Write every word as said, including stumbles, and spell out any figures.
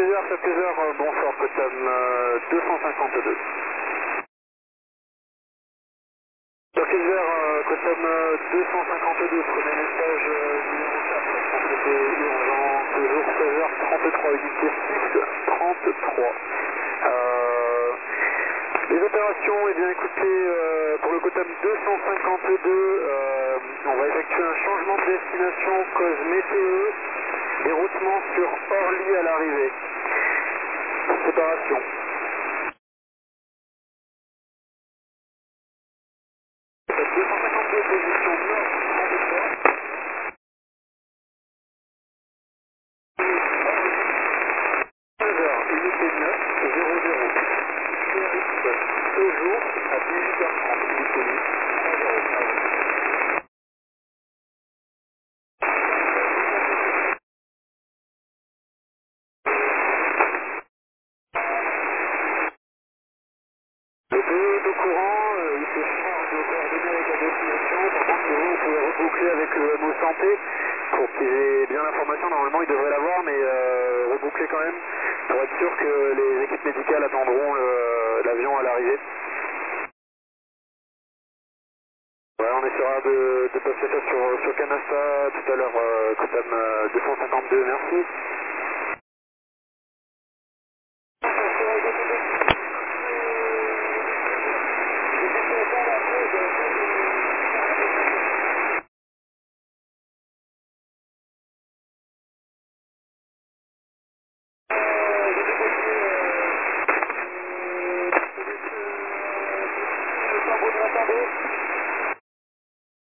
Surfuseur, surfuseur, euh, bonsoir, Cotam euh, deux cent cinquante-deux. Surfuseur, euh, Cotam euh, deux cent cinquante-deux, premier message euh, numéro quatre, je pense que c'était urgent, toujours seize heures trente-trois, unité six trente-trois. Euh, les opérations, eh bien écoutez, euh, pour le Cotam deux cent cinquante-deux, euh, on va effectuer un changement de destination cause météo, déroutement sur Orly à l'arrivée. Séparation. deux cent cinquante-deux, position nord, trente-trois. quinze heures, unité neuf zéro zéro. Toujours à dix-huit heures trente, unité huit, trois zéro. Les deux au courant, euh, il se charge de coordonner avec la destination. Par contre, vous, vous pouvez reboucler avec le mot santé pour qu'il ait bien l'information. Normalement, il devrait l'avoir, mais euh, reboucler quand même pour être sûr que les équipes médicales attendront le- l'avion à l'arrivée. Ouais, on essaiera de, de passer ça sur, sur Canasta tout à l'heure, euh, Cotam euh, deux cent cinquante-deux, merci.